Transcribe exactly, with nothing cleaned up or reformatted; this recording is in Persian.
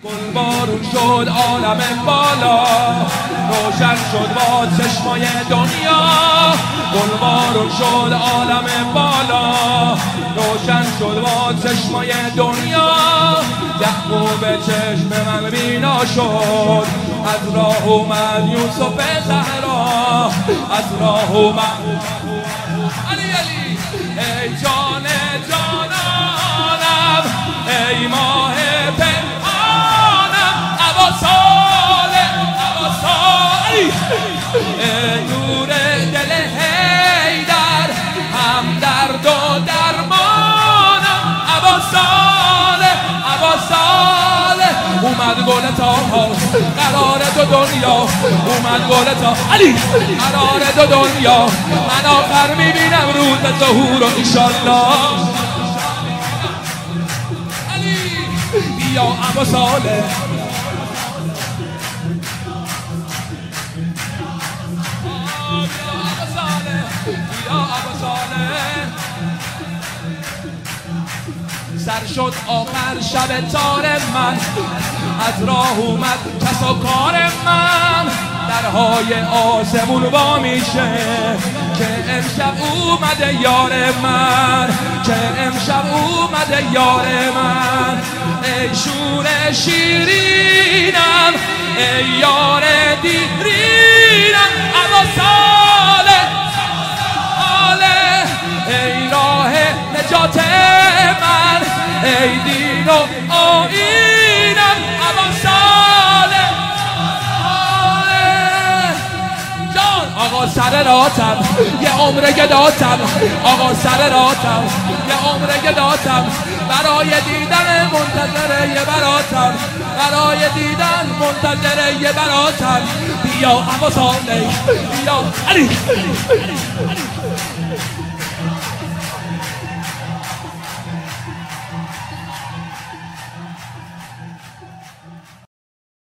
گل بارون شد عالم بالا، روشن شد با چشمای دنیا. گل بارون شد عالم بالا، روشن شد با چشمای دنیا. یعقوب چشم من بینا شد، از راه اومد یوسف زهرا، از راه اومد علی علی. ای جان جانانم، ای ماه پنهانم، عباساله عباساله، ای نور دل حیدر، هم درد و درمانم، عباساله عباساله. اومد گل تاها قرار دو دنیا، اومد گل تا علی قرار دو دنیا. من آخر میبینم روز ظهور و انشالله. علی بیا عباساله، بیا عباساله. سر شد آخر شب تار من، از راه اومد کس و کار من. درهای آسمون وا میشه که امشب اومده یار من، که امشب اومده یار من. ای شور شیرینم، ای یار دیرینم، عباساله آله. ای راه نجات من، ای دین و آیینم، عباساله آله. جان آقا سر راتم، یه عمر گداتم، آقا سر راتم، یه عمر گداتم. برای دیدن منتظر یه براتم، برای دیدن منتظر یه براتم. بیا عباساله، بیا علی.